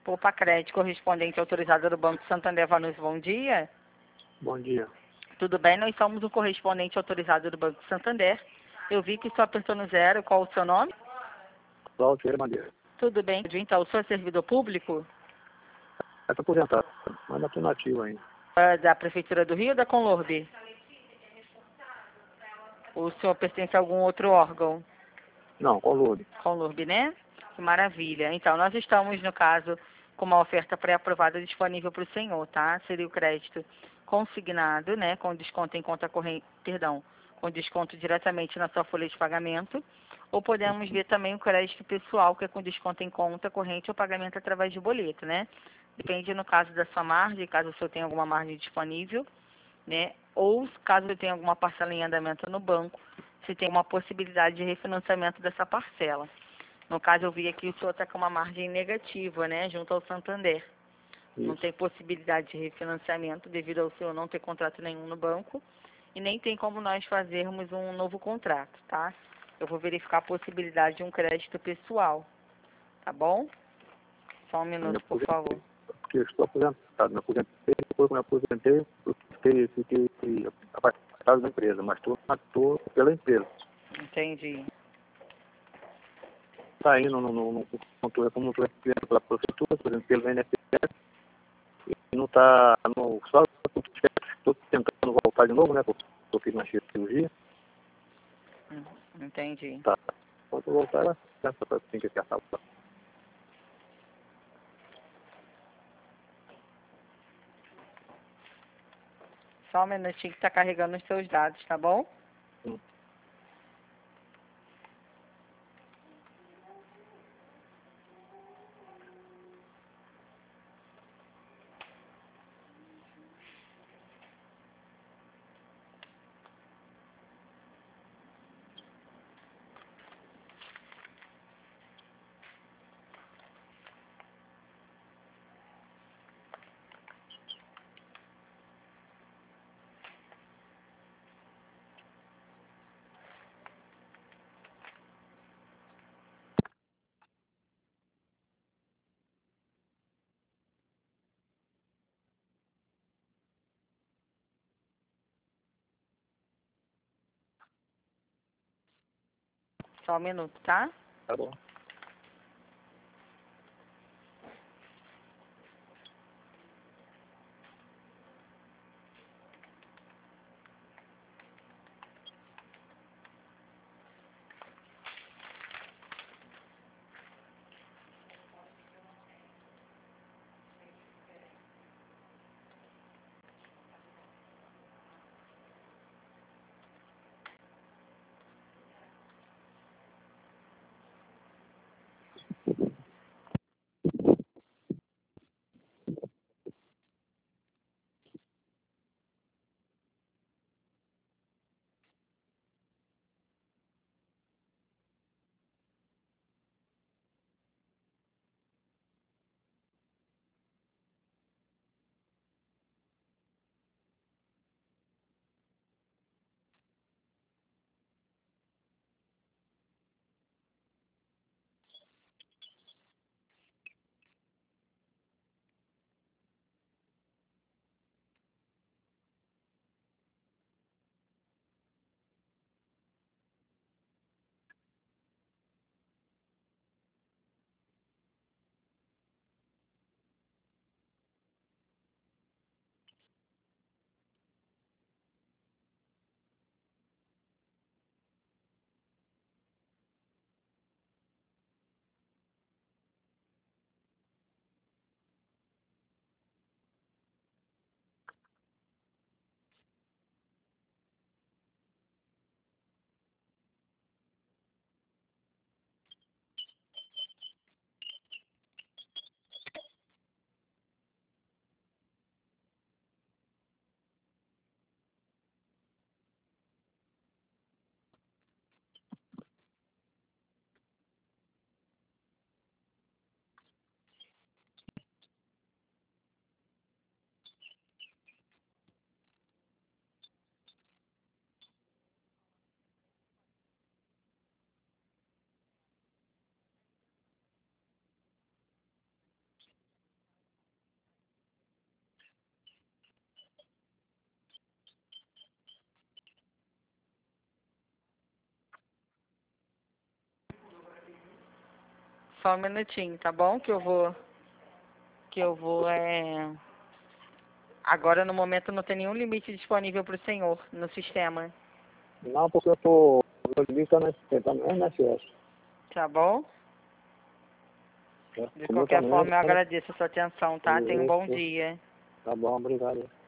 Poupa Crédito, correspondente autorizado do Banco Santander Vanucci, bom dia. Bom dia. Tudo bem? Nós somos o correspondente autorizado do Banco Santander. Eu vi que só apertou no 0. Qual o seu nome? Cláudio Ferreira Madeira. Tudo bem. Então, o senhor é servidor público? Está aposentado, mas não estou nativo ainda. Da Prefeitura do Rio ou da Conlorb? O senhor pertence a algum outro órgão? Não, Conlurb. Conlurb, né? Que maravilha. Então, nós estamos, no caso, com uma oferta pré-aprovada disponível para o senhor, tá? Seria o crédito consignado, né? Com desconto em conta corrente, perdão, com desconto diretamente na sua folha de pagamento. Ou podemos ver também o crédito pessoal, que é com desconto em conta corrente ou pagamento através de boleto, né? Depende, no caso, da sua margem, caso o senhor tenha alguma margem disponível, né? Ou caso eu tenha alguma parcela em andamento no banco, se tem uma possibilidade de refinanciamento dessa parcela. No caso, eu vi aqui o senhor está com uma margem negativa, né, junto ao Santander. Isso. Não tem possibilidade de refinanciamento devido ao senhor não ter contrato nenhum no banco e nem tem como nós fazermos um novo contrato, tá? Eu vou verificar a possibilidade de um crédito pessoal, tá bom? Só um minuto, por favor. Porque eu estou aposentado. Me aposentei, depois que me aposentei, eu fiquei afastado da empresa, mas estou pela empresa. Entendi. Está indo no controle, como estou recebendo pela prefeitura, por exemplo, pelo INSS, e não está só estou tentando voltar de novo, né? Porque eu fiz uma cirurgia. Entendi. Tá. Quando eu voltar, tem que acertar. Só um minutinho que está carregando os seus dados, tá bom? Só um minuto, tá? Tá bom. Só um minutinho, tá bom? Agora no momento não tem nenhum limite disponível para o senhor no sistema. Não, porque eu tô. Meu limite tá no INSS. Tá bom? Tá? De Como eu qualquer tô no forma, eu INSS, agradeço a sua atenção, tá? Tenha um bom dia. tá bom, obrigado.